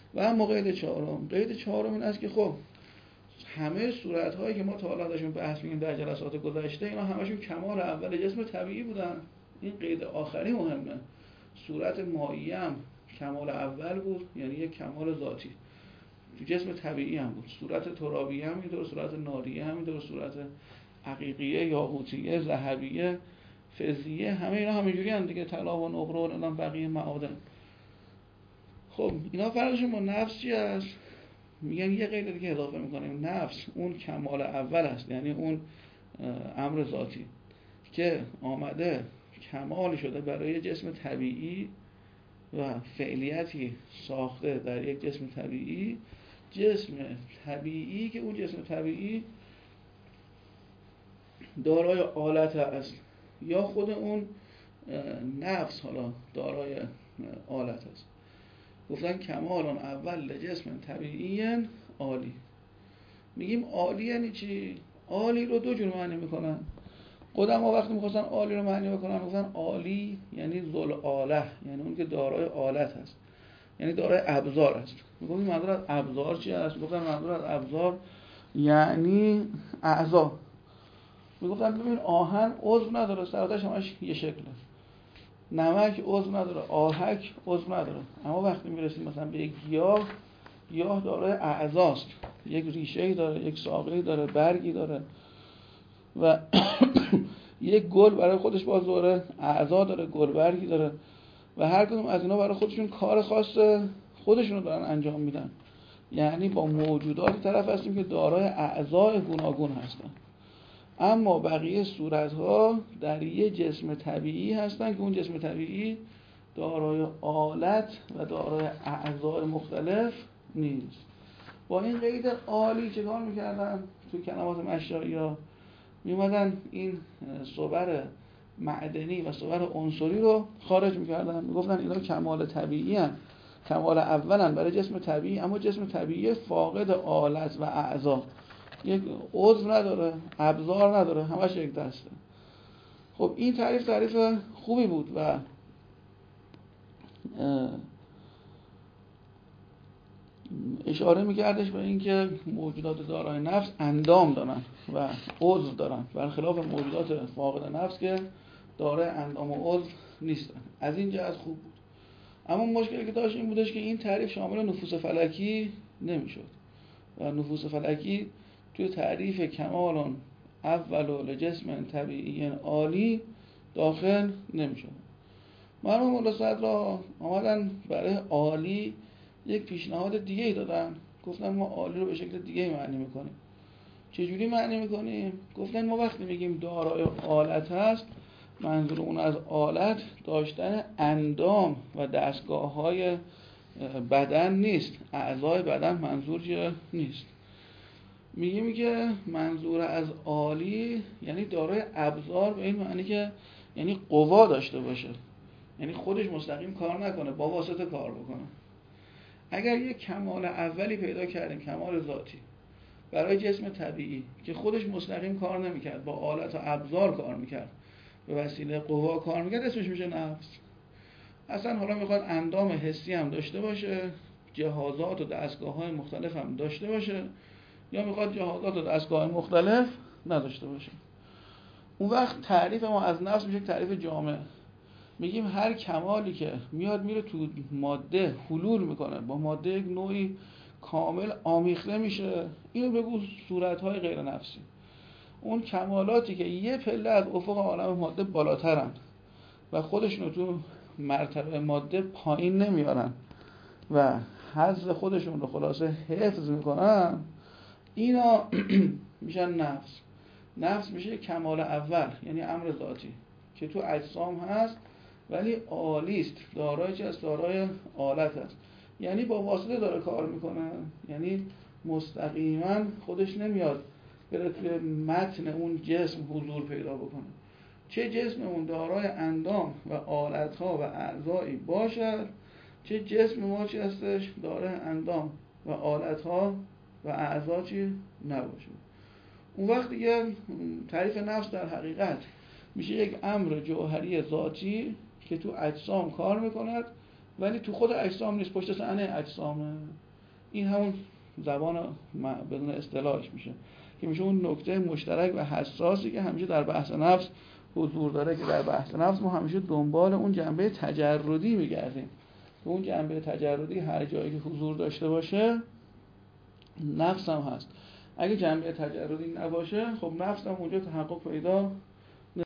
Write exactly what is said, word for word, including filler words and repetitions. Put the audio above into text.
و اما قید چهارم، قید چهارم این است که خب همه صورت‌هایی که ما تا حالا ازشون بحث می‌کنیم در جلسات گذشته اینا همشون کمال اول جسم طبیعی بودن. این قید آخری مهمه. صورت مائیه هم کمال اول بود، یعنی یک کمال ذاتی تو جسم طبیعی هم بود. صورت ترابیه هم اینطور، صورت ناریه هم اینطور، صورت عقیقیه، یاقوتیه، ذهبیه، فضیه، همه اینا همینجوری هم دیگه، طلا و نقره و اینا بقیه معادن. خب اینا فرقشون با نفس چی است؟ میگن یه قید دیگه اضافه میکنیم، نفس اون کمال اول است، یعنی اون امر ذاتی که آمده کمال شده برای جسم طبیعی و فعلیتی ساخته در یک جسم طبیعی. جسم طبیعی که اون جسم طبیعی دارای آلت است یا خود اون نفس حالا دارای آلت است. گفتن کمالان اول جسم طبیعی عالی. میگیم عالی یعنی چی؟ عالی رو دو جور معنی میکنن. قدما وقتی میخواستن عالی رو معنی بکنن گفتن عالی یعنی ذل آله، یعنی اون که دارای آلت هست، یعنی دارای ابزار است. میگم منظور از ابزار چی است؟ گفتن منظور از ابزار یعنی اعضا. میگفتن ببین آهن عضو نداره، سراتش همش یه شکله. نمک عضو نداره، آهک عضو نداره. اما وقتی میرسیم مثلا به یک گیاه، گیاه دارای اعضاست، یک ریشه‌ای داره، یک ساقه‌ای داره، برگی داره و یک گل برای خودش باز داره اعضا داره، گلبرگی داره و هر کدوم از اینا برای خودشون کار خاص خودشونو دارن انجام میدن. یعنی با موجوداتی طرف هستیم که دارای اعضای گوناگون هستن. اما بقیه صورت‌ها در یک جسم طبیعی هستن که اون جسم طبیعی دارای آلت و دارای اعضای مختلف نیست. با این قید عالی چه کار میکردن؟ تو کلمات مشایخ میومدن این صور معدنی و صور عنصری رو خارج میکردن، میگفتن اینا کمال طبیعی هستن، کمال اولن برای جسم طبیعی، اما جسم طبیعی فاقد آلت و اعضا، یک عضو نداره، ابزار نداره، همش یک دسته. خب این تعریف تعریف خوبی بود و اشاره میکردش به اینکه موجودات دارای نفس اندام دارن و عضو دارن، برخلاف موجودات فاقد نفس که دارای اندام و عضو نیستن. از این جهت خوب بود. اما مشکلی که داشت این بودش که این تعریف شامل نفوس فلکی نمیشد و نفوس فلکی توی تعریف کمالون اول لجسم طبیعی عالی داخل نمیشد. مرحوم مولا صدرا آمدن برای عالی یک پیشنهاد دیگه ای دادن. گفتن ما عالی رو به شکل دیگه ای معنی میکنیم. چجوری معنی میکنیم؟ گفتن ما وقتی میگیم دارای آلت هست، منظور اون از آلت داشتن اندام و دستگاه های بدن نیست، اعضای بدن منظور نیست. میگیم که منظور از عالی یعنی دارای ابزار، به این معنی که یعنی قوا داشته باشه، یعنی خودش مستقیم کار نکنه، با واسطه کار بکنه. اگر یک کمال اولی پیدا کردیم، کمال ذاتی برای جسم طبیعی که خودش مستقیم کار نمیکرد، با آلت و ابزار کار میکرد، به وسیله قوا کار میکرد، اسمش میشه نفس. اصلا حالا میخواد اندام حسی هم داشته باشه، جهازات و دستگاه‌های مختلف هم داشته باشه، یا میخواد جهازات و دستگاه مختلف نداشته باشه. اون وقت تعریف ما از نفس میشه تعریف جامع. میگیم هر کمالی که میاد میره تو ماده حلول میکنه، با ماده یک نوعی کامل آمیخته میشه، اینو بگو صورتهای غیر نفسی. اون کمالاتی که یه پله از افق عالم ماده بالاترن و خودشونو تو مرتبه ماده پایین نمیارن و حظ خودشون رو خلاصه حفظ میکنن، اینا میشن نفس. نفس میشه کمال اول، یعنی امر ذاتی که تو اجسام هست ولی عالی است، دارای چه است؟ دارای آلت است، یعنی با واسطه داره کار میکنه، یعنی مستقیما خودش نمیاد بره توی متن اون جسم حضور پیدا بکنه. چه جسم اون دارای اندام و آلت‌ها و اعضایی باشد، چه جسم ما چی هستش دارای اندام و آلت‌ها و اعضا چی نباشه. اون وقت دیگه تعریف نفس در حقیقت میشه یک امر جوهری ذاتی که تو اجسام کار میکند ولی تو خود اجسام نیست، پشت صحنه اجسامه. این همون زبان بدون اصطلاحش میشه که میشه اون نکته مشترک و حساسی که همیشه در بحث نفس حضور داره، که در بحث نفس ما همیشه دنبال اون جنبه تجردی میگردیم. اون جنبه تجردی هر جایی که حضور داشته باشه نفس هم هست. اگه جنبه تجردی نباشه خب نفس هم اونجا تحقق پیدا